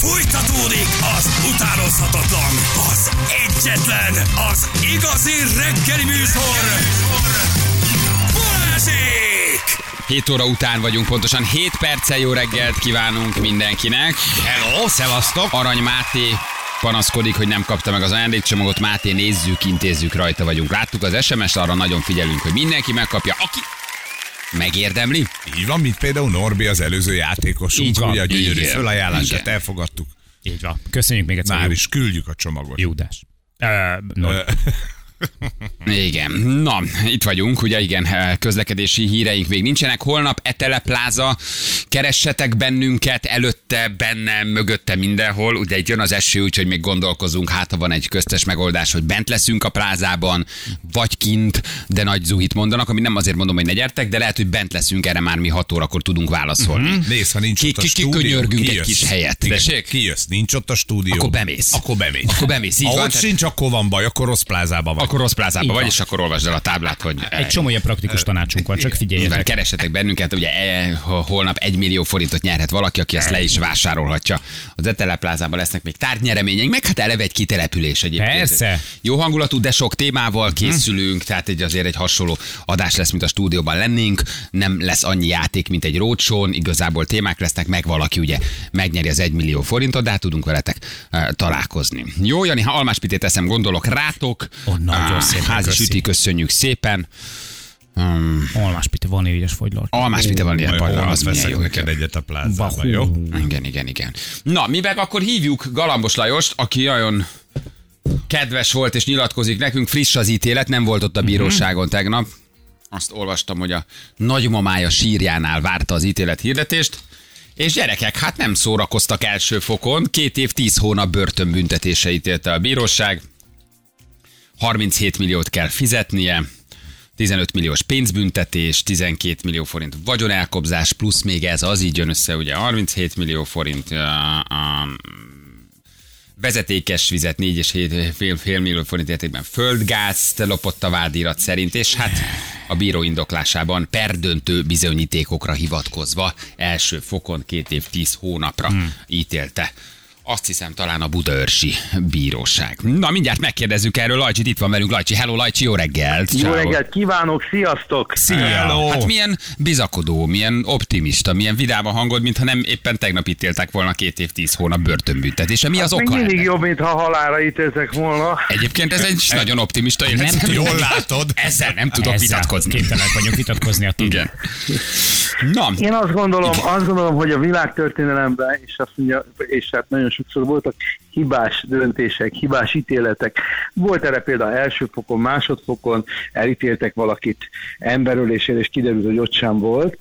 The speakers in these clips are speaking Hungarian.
Fújtatódik az utánozhatatlan, az egyetlen, az igazi reggeli műsor, Balázsék! 7 óra után vagyunk, pontosan 7 perccel jó reggelt kívánunk mindenkinek. Hello, szevasztok! Arany Máté panaszkodik, hogy nem kapta meg az ajándékcsomagot. Máté, nézzük, intézzük, rajta vagyunk. Láttuk az SMS-t, arra nagyon figyelünk, hogy mindenki megkapja, aki megérdemli. Így van, mint például Norbi, az előző játékosunk. Így van, ugye a gyönyörű igen, fölajánlását igen. elfogadtuk. Így van. Köszönjük még egyszer. Már is küldjük a csomagot. Júdás. Igen, na, itt vagyunk, ugye igen, közlekedési híreink még nincsenek. Holnap Etele Pláza, keressetek bennünket, előtte, bennem, mögötte, mindenhol. Ugye itt jön az eső, úgyhogy még gondolkozunk, hát ha van egy köztes megoldás, hogy bent leszünk a plázában, vagy kint, de nagy zuhit mondanak, ami nem azért mondom, hogy ne gyertek, de lehet, hogy bent leszünk, erre már mi 6 órakor tudunk válaszolni. Nézd, ha nincs ott a stúdió, Kikönyörgünk egy kis helyet. Igen, Tessék? kijössz, nincs ott a stúdió. Akkor bemész. Akkor bemész. Akkor bemész, így ha van. ott sincs, akkor van baj, akkor rossz plázában vagy. Akkor rossz plázában Így vagy, van. és akkor olvasd el a táblát, hogy... Egy csomó ilyen praktikus tanácsunk van, csak Mivel figyeljetek. keressetek bennünket, ugye holnap 1 millió forintot nyerhet valaki, aki ezt le is vásárolhatja. Az Etele Plázában lesznek még tárgynyereményeink, meg hát eleve egy kitelepülés egyébként. Persze. Jó hangulatú, de sok témával készülünk, tehát azért egy hasonló adás lesz, mint a stúdióban lennénk. Nem lesz annyi játék, mint egy roadshow-n, igazából témák lesznek, meg valaki ugye megnyeri az 1 millió forintot, de hát tudunk veletek találkozni. Jó, Jani, ha almáspitét eszem, gondolok rátok. Nagyon szépen Házi köszi. süti, köszönjük szépen. Almáspite, vaníliás fogylalt. Almáspite van ilyen Majd pajla, holnap az milyen veszek jó. neked egyet a plázában, jó? Igen. Na, mivel akkor hívjuk Galambos Lajost, aki nagyon kedves volt és nyilatkozik nekünk, friss az ítélet, nem volt ott a bíróságon tegnap. Azt olvastam, hogy a nagymamája sírjánál várta az ítélet hirdetést, és gyerekek, hát nem szórakoztak első fokon, 2 év 10 hónap börtönbüntetése ítélte a bíróság, 37 milliót kell fizetnie, 15 milliós pénzbüntetés, 12 millió forint vagyonelkobzás, plusz még ez, az így jön össze, ugye 37 millió forint vezetékes vizet, 4 és 7,5 millió forint értékben földgázt lopott a vádirat szerint, és hát a bíró indoklásában perdöntő bizonyítékokra hivatkozva első fokon 2 év 10 hónapra ítélte. Azt hiszem talán a budaörsi bíróság. Na, mindjárt megkérdezzük erről. Lajcsit itt van velünk. Lajcsi, hello Lajcsi, jó reggelt! Jó Ciao. reggelt kívánok, sziasztok! Szia! Hát milyen bizakodó, milyen optimista, milyen vidám a hangod, mintha nem éppen tegnap ítéltek volna 2 év 10 hónap börtönbüntetése. Mi az Még oka? mindig ennek? jobb, mintha halálra ítéltek volna. Egyébként ez egy nagyon optimista élet. Nem Jól látod. Ezzel nem tudok vitatkozni. Képtelenek vagyunk vitatkozni a Igen. Na, Én azt gondolom, hogy a világtörténelemben, és azt mondja, és hát nagyon sokszor voltak hibás döntések, hibás ítéletek. Volt erre például első fokon, másodfokon, elítéltek valakit emberölésére, és kiderült, hogy ott sem volt.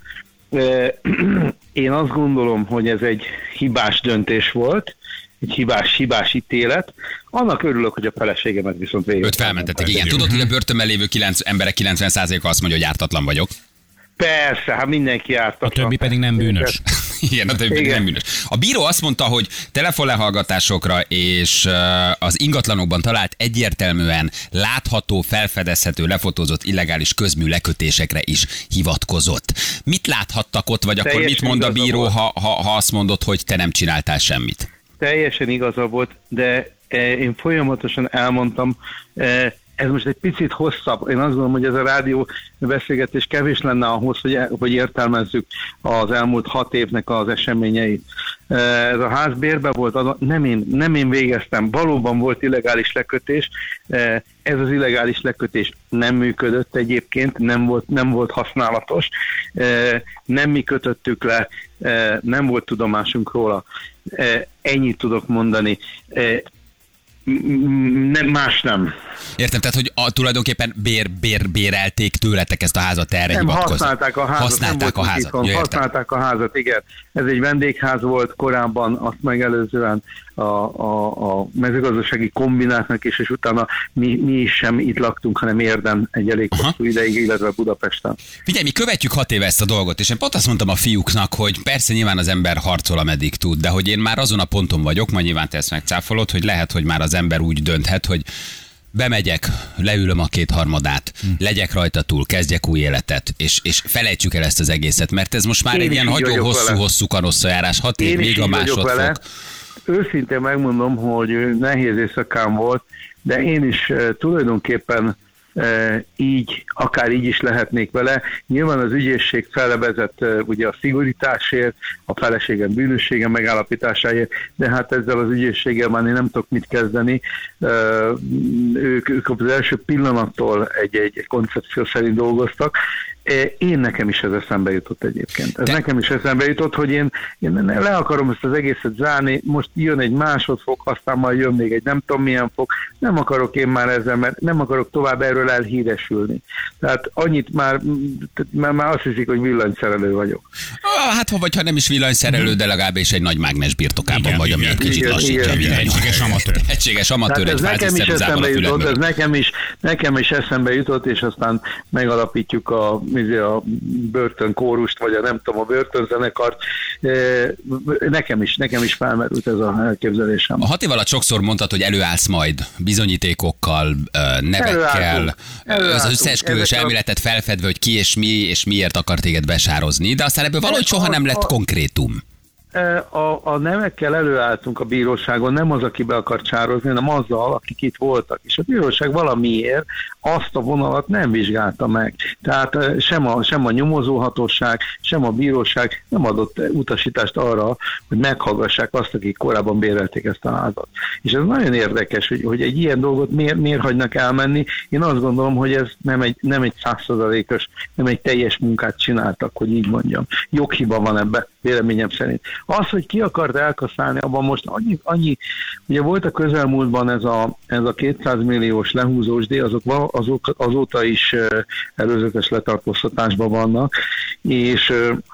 Én azt gondolom, hogy ez egy hibás döntés volt, egy hibás ítélet. Annak örülök, hogy a feleségemet viszont végül. őt felmentették. Igen, tudod, hogy a börtönben lévő emberek 90%-a azt mondja, hogy ártatlan vagyok. Persze, hát mindenki ártatlan. A többi pedig nem bűnös. Igen, a többi Igen. nem bűnös. A bíró azt mondta, hogy telefonlehallgatásokra és az ingatlanokban talált egyértelműen látható, felfedezhető, lefotózott illegális közmű lekötésekre is hivatkozott. Mit láthattak ott, vagy akkor mit Teljesen mond a igaza bíró, volt. ha azt mondod, hogy te nem csináltál semmit? Teljesen igaza volt, de én folyamatosan elmondtam, ez most egy picit hosszabb. Én azt gondolom, hogy ez a rádió beszélgetés kevés lenne ahhoz, hogy értelmezzük az elmúlt 6 évnek az eseményeit. Ez a ház bérbe volt, nem én végeztem, valóban volt illegális lekötés. Ez az illegális lekötés nem működött egyébként, nem volt használatos, nem mi kötöttük le, nem volt tudomásunk róla. Ennyit tudok mondani. Nem, más nem. Értem, tehát, hogy tulajdonképpen bérelték tőletek ezt a házat, erre Nem, hivatkozni. használták a házat. Használták a nem volt házat. itthon, Ja, értem. használták a házat, igen. Ez egy vendégház volt korábban, azt megelőzően a mezőgazdasági kombinátnak is, és utána mi is sem itt laktunk, hanem Érden egy elég hosszú ideig, illetve Budapesten. Figyelj, mi követjük 6 éve ezt a dolgot, és én pont azt mondtam a fiúknak, hogy persze nyilván az ember harcol, ameddig tud, de hogy én már azon a ponton vagyok, majd nyilván te ezt megcáfolod, hogy lehet, hogy már az ember úgy dönthet, hogy bemegyek, leülöm a 2/3, legyek rajta túl, kezdjek új életet, és felejtsük el ezt az egészet, mert ez most már Én egy is ilyen így nagyon vagyok vele. hosszú kanosszajárás, 6 év, Én is még a így vagyok vele. másodfok. őszintén megmondom, hogy nehéz éjszakám volt, de én is tulajdonképpen így, akár így is lehetnék vele. Nyilván az ügyészség fellebezett ugye a szigorításért, a feleségem bűnössége megállapításáért, de hát ezzel az ügyészséggel már én nem tudok mit kezdeni. Ők az első pillanattól egy koncepció szerint dolgoztak. Nekem is ez eszembe jutott egyébként. Nekem is eszembe jutott, hogy én le akarom ezt az egészet zárni, most jön egy másodfok, aztán majd jön még egy nem tudom milyen fok, nem akarok én már ezzel, mert nem akarok tovább erről elhíresülni. Tehát annyit már azt hiszik, hogy villanyszerelő vagyok. Hát ha nem is villanyszerelő, de legalább is egy nagy mágnes birtokában vagy, ami egy kicsit lassítja a világ. Egységes amatőr. Ez nekem is eszembe jutott, nekem is eszembe jutott, és aztán megalapítjuk a börtönkórust, vagy nem tudom, a börtönzenekart. Nekem is felmerült ez a elképzelésem. A 6 év alatt sokszor mondtad, hogy előállsz majd bizonyítékokkal, nevekkel, az összeesküvős elméletet felfedve, hogy ki és mi és miért akar téged besározni, de aztán ebből valahogy soha nem lett konkrétum. A nevekkel előálltunk a bíróságon, nem az, aki be akart sározni, hanem azzal, akik itt voltak. És a bíróság valamiért azt a vonalat nem vizsgálta meg. Tehát sem a nyomozóhatóság, sem a bíróság nem adott utasítást arra, hogy meghallgassák azt, akik korábban bérelték ezt a házat. És ez nagyon érdekes, hogy egy ilyen dolgot miért hagynak elmenni. Én azt gondolom, hogy ez nem egy 100%-os, nem egy teljes munkát csináltak, hogy így mondjam. Joghiba van ebbe, véleményem szerint. Az, hogy ki akart elkaszálni, abban most annyi ugye volt a közelmúltban ez a 200 milliós lehúzós díj, azok azóta is előzetes letartóztatásban vannak, és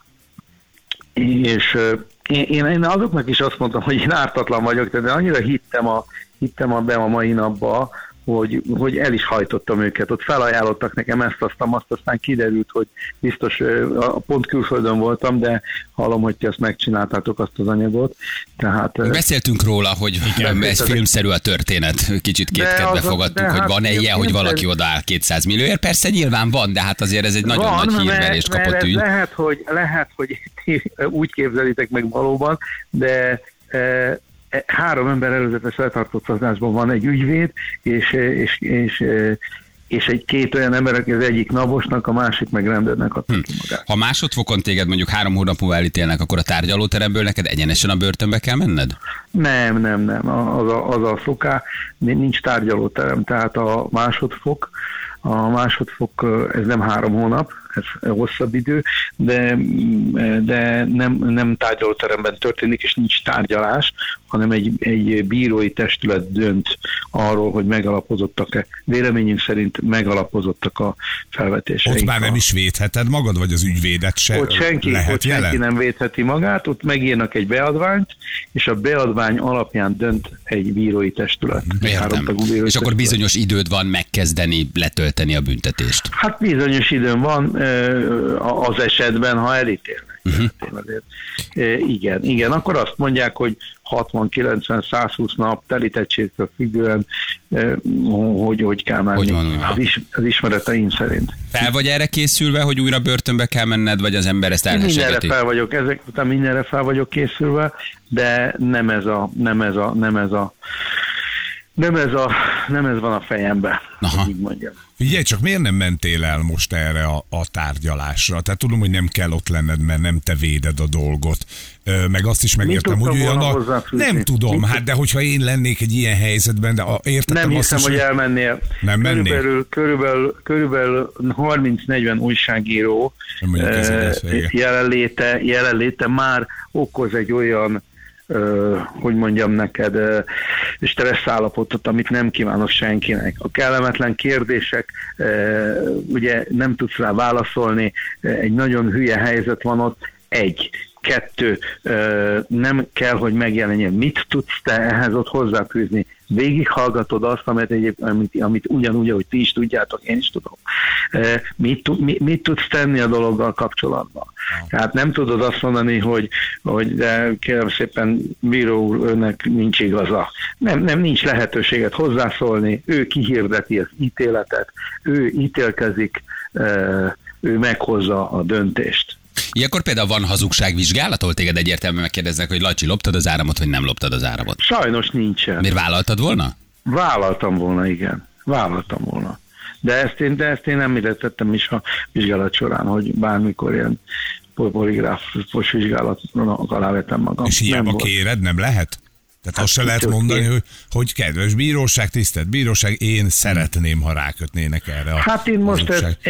én azoknak is azt mondtam, hogy én ártatlan vagyok, de annyira hittem a mai napba, hogy el is hajtottam őket. Ott felajánlottak nekem ezt, aztán kiderült, hogy biztos pont külföldön voltam, de hallom, hogy ti azt megcsináltátok, azt az anyagot. Tehát, beszéltünk róla, hogy ez filmszerű a történet. Kicsit kétkedve fogadtuk, hogy van-e ilyen, hogy valaki odaáll 200 millióért. Persze nyilván van, de hát azért ez egy nagyon nagy hírverést kapott ügy. Lehet, hogy úgy képzelitek meg valóban, de 3 ember előzetes letartóztatásban van, egy ügyvéd, és két olyan ember, aki az egyik Nabosnak, a másik meg rendőrnek adta ki magát. Ha másodfokon téged mondjuk 3 hónap múlva elítélnek, akkor a tárgyalóteremből neked egyenesen a börtönbe kell menned? Nem. Az a szoká, nincs tárgyalóterem, tehát a másodfok, ez nem 3 hónap, ez hosszabb idő, de nem tárgyalóteremben történik, és nincs tárgyalás, hanem egy bírói testület dönt arról, hogy megalapozottak-e. Véleményünk szerint megalapozottak a felvetéseink. Ott már nem is védheted magad, vagy az ügyvédet se ott senki nem védheti magát, ott megírnak egy beadványt, és a beadvány alapján dönt egy bírói testület. És akkor bizonyos időd van megkezdeni, letölteni a büntetést. Hát bizonyos időm van az esetben, ha elítélnek. Azért. Igen, akkor azt mondják, hogy 60-90-120 nap telítettségtől függően, hogy kell menni. Az ismereteim szerint. Fel vagy erre készülve, hogy újra börtönbe kell menned, vagy az ember ezt elhessegeti? Mindenre fel vagyok, ezek után mindenre fel vagyok készülve, de nem ez van a fejemben, így mondjam. Figyelj, csak miért nem mentél el most erre a tárgyalásra? Tehát tudom, hogy nem kell ott lenned, mert nem te véded a dolgot. Meg azt is megértem, hogy olyan nem tudom, hát de hogyha én lennék egy ilyen helyzetben, de értettem nem azt hiszem, is, hogy elmennél. Nem mennél? Körülbelül 30-40 újságíró jelenléte már okoz egy olyan hogy mondjam neked, stresszállapotot, amit nem kívánok senkinek. A kellemetlen kérdések, ugye nem tudsz rá válaszolni, egy nagyon hülye helyzet van ott, 1. 2. Nem kell, hogy megjelenjen. Mit tudsz te ehhez ott hozzáfűzni? Végighallgatod azt, amit ugyanúgy, ahogy ti is tudjátok, én is tudom. Mit tudsz tenni a dologgal kapcsolatban? Tehát nem tudod azt mondani, hogy de kérem szépen, bíró úr, önnek nincs igaza. Nem, nincs lehetőséget hozzászólni, ő kihirdeti az ítéletet, ő ítélkezik, ő meghozza a döntést. Ilyenkor például van hazugságvizsgálat, ahol téged egyértelműen megkérdeznek, hogy Lacsi, loptad az áramot, vagy nem loptad az áramot? Sajnos nincsen. Miért vállaltad volna? Vállaltam volna, igen. Vállaltam volna. De ezt én nem tettem is a vizsgálat során, hogy bármikor ilyen poligráfos vizsgálaton alá vettem magam. És hiába kéred, nem lehet? Tehát azt se lehet mondani, hogy kedves bíróság, tisztelt bíróság, én szeretném, ha rákötnének erre a Hát én most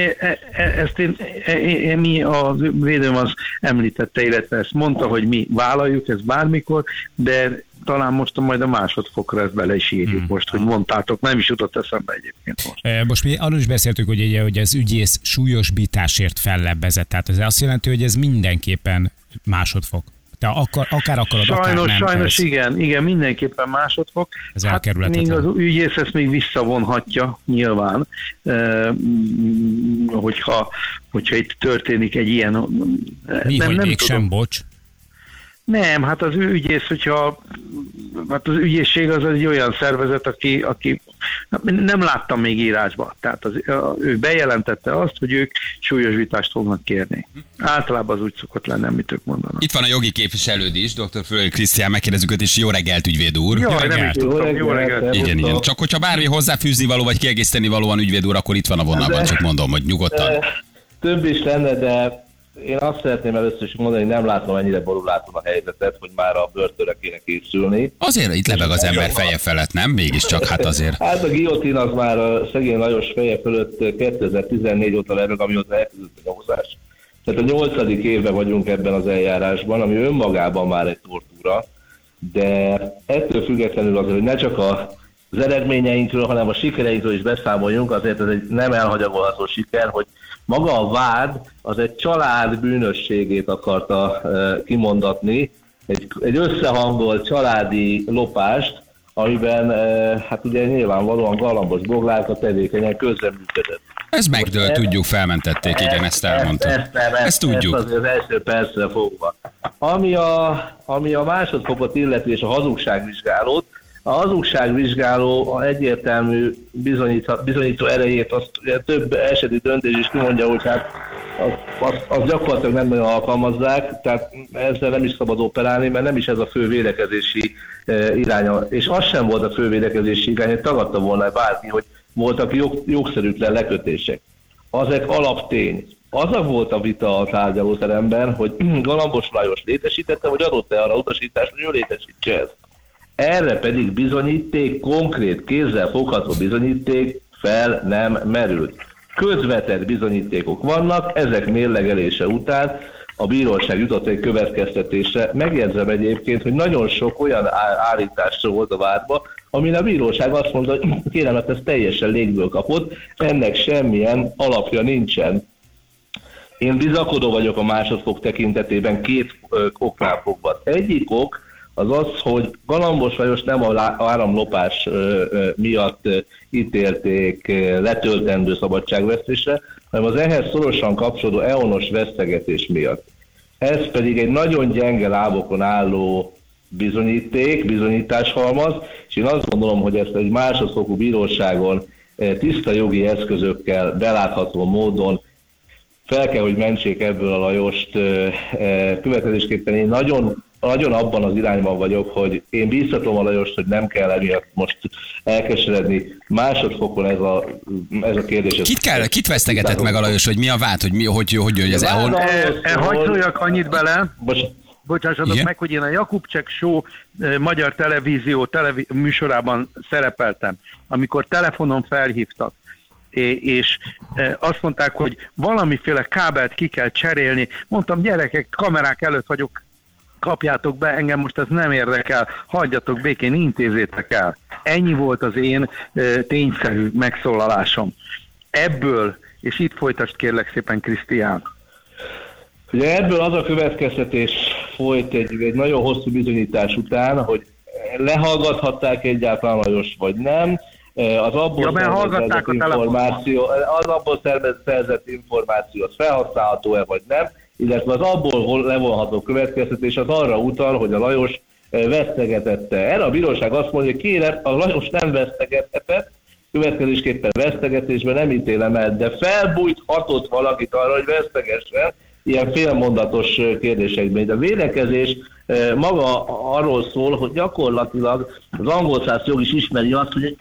mi a védőm az említette, illetve ezt mondta, hogy mi vállaljuk ezt bármikor, de talán most majd a másodfokra ezt bele is írjuk most, hogy mondtátok, nem is jutott eszembe egyébként most. Most mi arról is beszéltük, hogy az ügyész súlyosbításért fellebbezett, tehát ez azt jelenti, hogy ez mindenképpen másodfok. Te akár akarod, akár nem. Sajnos igen, mindenképpen másodfok. Ez elkerülhetetlen. Még az ügyész ezt még visszavonhatja nyilván, hogyha itt történik egy ilyen... Mi, hogy mégsem, bocs? Nem, hát az ügyész, hát az ügyészség az egy olyan szervezet, aki nem láttam még írásba. Tehát ő bejelentette azt, hogy ők súlyosbítást fognak kérni. Általában az úgy szokott lenni, amit ők mondanak. Itt van a jogi képviselőd is, dr. Fülöp Krisztián, megkérdezzük őt is. Jó reggelt, ügyvéd úr. Jó reggelt. Igen. Csak hogyha bármi hozzáfűzni való, vagy kiegészíteni valóan, ügyvéd úr, akkor itt van a vonalban, csak mondom, hogy nyugodtan. Több is lenne, de én azt szeretném először is mondani, hogy nem látom ennyire borúláton a helyzetet, hogy már a börtönre kéne készülni. Azért itt lebeg az ember feje felett, nem? Mégiscsak, hát azért. Hát a guillotine az már a szegény Lajos feje fölött 2014 óta lebeg, amióta elkezdődött a nyomozás. Tehát a 8. évben vagyunk ebben az eljárásban, ami önmagában már egy tortúra, de ettől függetlenül azért, hogy ne csak az eredményeinkről, hanem a sikereinkről is beszámoljunk, azért ez egy nem elhanyagolható siker, hogy maga a vád az egy család bűnösségét akarta kimondatni, egy összehangolt családi lopást, amiben hát ugye nyilvánvalóan Galambos Boglárka tevékenyen közreműködött. Ez megdőlt, tudjuk, felmentették, igen, ezt elmondta. Ezt tudjuk. Ezt az első percre fogva. Ami a másodfokot illeti és a hazugságvizsgálót, a hazugságvizsgáló a egyértelmű bizonyító erejét, azt ugye több eseti döntés is kimondja, hogy hát azt gyakorlatilag nem nagyon alkalmazzák, tehát ezzel nem is szabad operálni, mert nem is ez a fő védekezési iránya. És az sem volt a fő védekezési irány, hogy tagadta volna bárki, hogy voltak jogszerűtlen lekötések. Azek alaptény. Az volt a vita a tárgyalóteremben, hogy Galambos Lajos létesítette, vagy adott-e arra utasítást, hogy ő létesítse ezt. Erre pedig bizonyíték, konkrét kézzel fogható bizonyíték fel nem merült. Közvetett bizonyítékok vannak, ezek mérlegelése után a bíróság jutott egy következtetésre. Megjegyzem egyébként, hogy nagyon sok olyan állításra volt a vádba, amin a bíróság azt mondta, hogy kérem, hát ez teljesen légből kapott, ennek semmilyen alapja nincsen. Én bizakodó vagyok a másodfok tekintetében két oknál fogva. Egyik ok az az, hogy Galambos Lajos nem az áramlopás miatt ítélték letöltendő szabadságvesztésre, hanem az ehhez szorosan kapcsolódó eonos vesztegetés miatt. Ez pedig egy nagyon gyenge lábokon álló bizonyításhalmaz, és én azt gondolom, hogy ezt egy másodfokú bíróságon tiszta jogi eszközökkel, belátható módon fel kell, hogy mentsék ebből a Lajost. Következésképpen én nagyon abban az irányban vagyok, hogy én bíztatom a Lajost, hogy nem kell emiatt most elkeseredni. Másodfokon ez a kérdés. Kit vesztegetett meg a Lajos, hogy mi a vád, hogy ez EON? Hadd szóljak annyit bele, bocsássatok meg, hogy én a Jakubcsek Show magyar televízió műsorában szerepeltem, amikor telefonon felhívtak, és azt mondták, hogy valamiféle kábelt ki kell cserélni. Mondtam, gyerekek, kamerák előtt vagyok, kapjátok be, engem most ez nem érdekel, hagyjatok békén, intézzétek el. Ennyi volt az én tényszerű megszólalásom. Ebből, és itt folytasd kérlek szépen, Krisztián. Ugye ebből az a következtetés folyt egy nagyon hosszú bizonyítás után, hogy lehallgathatták egyáltalán Lajos, vagy nem. Az abból szerzett információ az felhasználható-e, vagy nem, illetve az abból levonható következtetés az arra utal, hogy a Lajos vesztegetette. Erre a bíróság azt mondja, hogy kérem, a Lajos nem vesztegethetett, következésképpen vesztegetésben nem ítélem el, de felbújthatott valakit arra, hogy vesztegessen, ilyen félmondatos kérdésekben. De a védekezés maga arról szól, hogy gyakorlatilag az angol száz jog is ismeri azt, hogy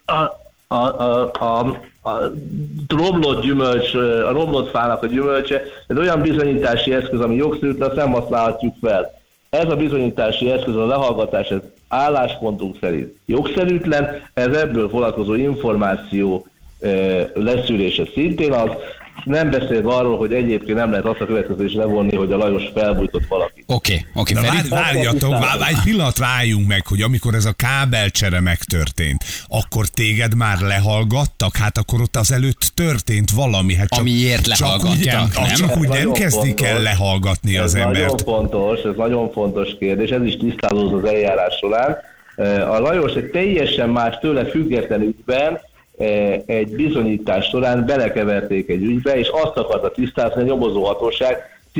a romlott gyümölcs, a romlott fának a gyümölcse, ez olyan bizonyítási eszköz, ami jogszerűtlen, azt nem használhatjuk fel. Ez a bizonyítási eszköz, a lehallgatás, ez álláspontunk szerint jogszerűtlen, ez ebből vonatkozó információ leszűrése szintén az, nem beszélve arról, hogy egyébként nem lehet azt a következést levonni, hogy a Lajos felbújtott valakit. Oké. Várjatok, egy pillanat váljunk meg, hogy amikor ez a kábelcsere megtörtént, akkor téged már lehallgattak? Hát akkor ott az előtt történt valami. Hát amiért lehallgattak, nem? Csak úgy nem kezdik el lehallgatni az embert. Ez nagyon fontos kérdés, ez is tisztázódott az eljárás során. A Lajos egy teljesen más tőle független ügyben egy bizonyítás során belekeverték egy ügybe, és azt akarta tisztázni a nyomozóhatóság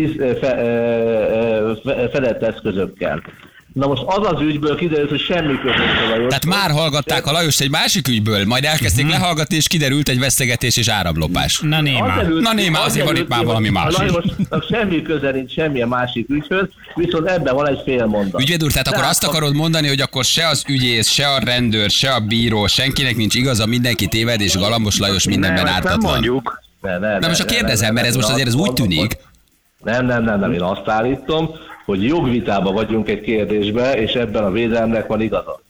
fedett eszközökkel. Na most az az ügyből kiderült, hogy semmi között a Lajos. Tehát már hallgatták a Lajost egy másik ügyből, majd elkezdték lehallgatni, és kiderült egy vesztegetés és áramlopás. Na néma, azért van itt már valami más. A Lajosnak semmi köze nincs semmilyen másik ügyhöz, viszont ebben van egy fél mondat. Ügyvéd úr, tehát akkor azt akarod mondani, hogy akkor se az ügyész, se a rendőr, se a bíró, senkinek nincs igaza, mindenki téved, és Galambos Lajos mindenben ártatlan. Nem mondjuk. Nem, most kérdezem, mert ez most azért úgy tűnik. Nem, én azt állítom, hogy jogvitában vagyunk egy kérdésbe, és ebben a védelemnek van igaza.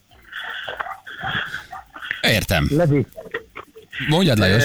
Értem. Levi. Mondjad, Lajos.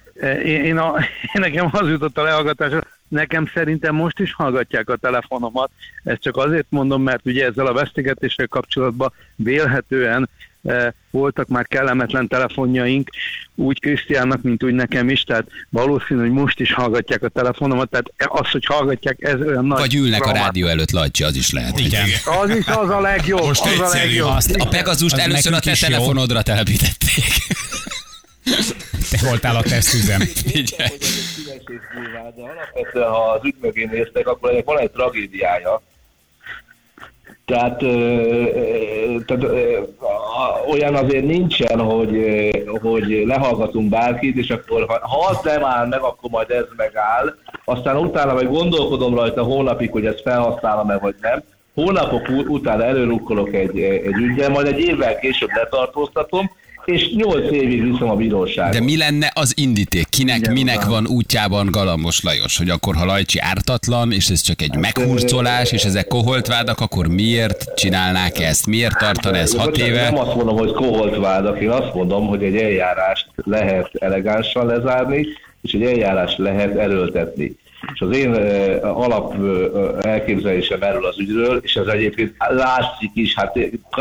Nekem az jutott a lehallgatásra, nekem szerintem most is hallgatják a telefonomat. Ezt csak azért mondom, mert ugye ezzel a vesztegetéssel kapcsolatban vélhetően voltak már kellemetlen telefonjaink, úgy Krisztiánnak, mint úgy nekem is, tehát valószínű, hogy most is hallgatják a telefonomat, tehát az, hogy hallgatják, ez olyan nagy... Vagy ülnek a rádió előtt, Lajcsi, az is lehet. Igen. Az is az a legjobb. Most az a legjobb. A Pegazust először a te telefonodra telepítették. Te voltál a tesztüzem. Igen. De alapvetően, ha az ügy mögé néztek, akkor ennek van egy tragédiája. Tehát olyan azért nincsen, hogy lehallgatunk bárkit, és akkor ha az nem áll meg, akkor majd ez megáll. Aztán utána meg gondolkodom rajta hónapig, hogy ezt felhasználom-e vagy nem. Hónapok után előrukkolok egy ügyben, majd egy évvel később letartóztatom, és 8 évig viszem a bíróságon. De mi lenne az indíték? Minek van útjában Galambos Lajos? Hogy akkor, ha Lajcsi ártatlan, és ez csak egy meghurcolás, és ezek koholt vádak, akkor miért csinálnák ezt? Miért tartan ez 6 éve? Nem azt mondom, hogy koholt vádak, én azt mondom, hogy egy eljárást lehet elegánsan lezárni, és egy eljárást lehet erőltetni. És az én alap elképzelésem erről az ügyről, és ez egyébként látszik is, hát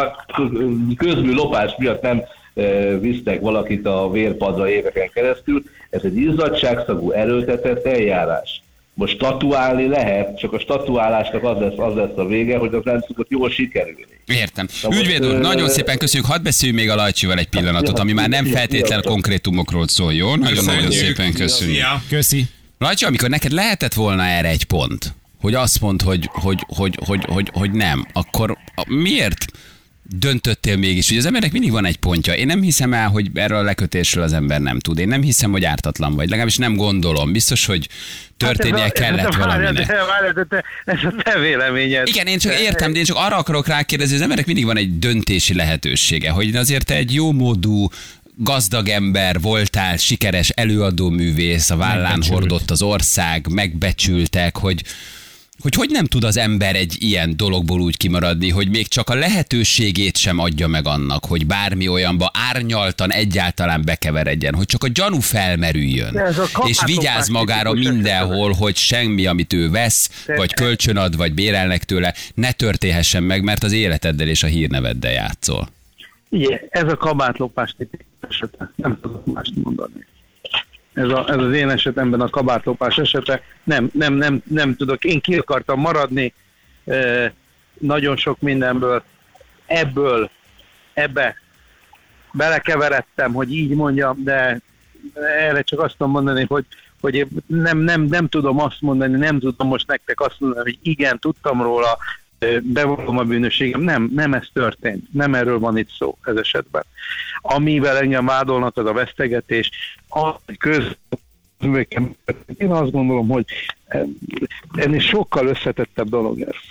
közmű lopás miatt nem visznek valakit a vérpadra éveken keresztül, ez egy izzadságszagú erőltetett eljárás. Most statuálni lehet, csak a statuálásnak az lesz a vége, hogy az nem szokott jól sikerülni. Értem. Ügyvéd úr, nagyon szépen köszönjük, hadd beszéljünk még a Lajcsival egy pillanatot, ami már nem feltétlen konkrétumokról szól, jó? Nagyon-nagyon szépen köszönjük. Köszi. Lajcsi, amikor neked lehetett volna erre egy pont, hogy azt mondd, hogy nem, akkor miért döntöttél mégis? Ugye az embernek mindig van egy pontja. Én nem hiszem el, hogy erről a lekötésről az ember nem tud. Én nem hiszem, hogy ártatlan vagy. Legalábbis nem gondolom. Biztos, hogy történnie kellett valaminek. Ez a te véleményed. Igen, én csak értem, de én csak arra akarok rákérdezni, hogy az embernek mindig van egy döntési lehetősége, hogy azért te egy jómódú, gazdag ember voltál, sikeres előadóművész, a vállán hordott az ország, megbecsültek, hogy nem tud az ember egy ilyen dologból úgy kimaradni, hogy még csak a lehetőségét sem adja meg annak, hogy bármi olyanba árnyaltan egyáltalán bekeveredjen, hogy csak a gyanú felmerüljön, és vigyáz magára mindenhol, hogy semmi, amit ő vesz, vagy kölcsönad, vagy bérelnek tőle, ne történhessen meg, mert az életeddel és a hírneveddel játszol. Igen, ez a kabátlopás esete. Nem tudok mást mondani. Ez az én esetemben a kabátlopás esete. Nem tudok. Én ki akartam maradni nagyon sok mindenből. Ebbe belekeveredtem, hogy így mondjam, de erre csak azt tudom mondani, hogy nem tudom azt mondani, nem tudom most nektek azt mondani, hogy igen, tudtam róla, bevallom a bűnösségem. Nem ez történt. Nem erről van itt szó ez esetben. Amivel engem vádolnak, az a vesztegetés, Én azt gondolom, hogy ennél sokkal összetettebb dolog ez.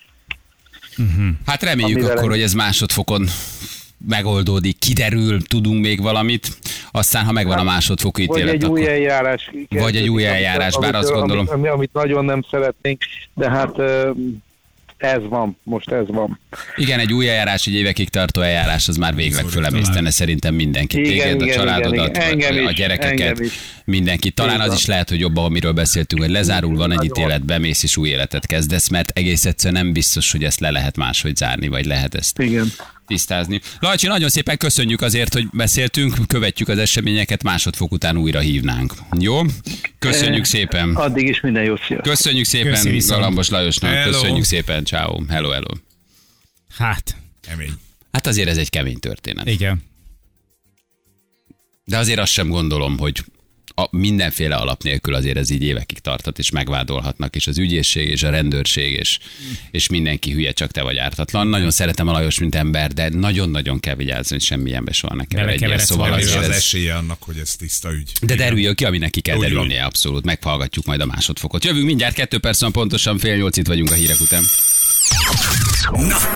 Hát reméljük akkor, hogy ez másodfokon megoldódik, kiderül, tudunk még valamit, aztán ha megvan a másodfokú ítélet, vagy egy új eljárás. Vagy egy új eljárás, bár azt gondolom. Amit nagyon nem szeretnénk, de hát ez van, most ez van. Igen, egy új eljárás, egy évekig tartó eljárás, az már végleg fölemésztene szerintem mindenkit. Téged, a családodat, a gyerekeket, mindenkit. Talán az is lehet, hogy jobban, amiről beszéltünk, hogy lezárul, van egy ítélet, bemész és új életet kezdesz, mert egész egyszerűen nem biztos, hogy ezt le lehet máshogy zárni, vagy lehet ezt tisztázni. Lajcsi, nagyon szépen köszönjük azért, hogy beszéltünk, követjük az eseményeket, másodfok után újra hívnánk. Jó? Köszönjük szépen. Addig is minden jót, szia. Köszönjük szépen Galambos Lajosnak. Hello. Köszönjük szépen, ciao. Hello. Hát. Kemény. Hát azért ez egy kemény történet. Igen. De azért azt sem gondolom, hogy mindenféle alap nélkül azért ez így évekig tartat, és megvádolhatnak, és az ügyészség, és a rendőrség, és mindenki hülye, csak te vagy ártatlan. Nagyon szeretem a Lajos, mint ember, de nagyon-nagyon kell vigyázni, hogy semmilyenbe soha ne keveredjen. Szóval az esélye annak, hogy ez tiszta ügy. De derüljön ki, ami neki kell derülnie, abszolút. Meghallgatjuk majd a másodfokot. Jövünk mindjárt 2 perc, pontosan 7:30 itt vagyunk a hírek után.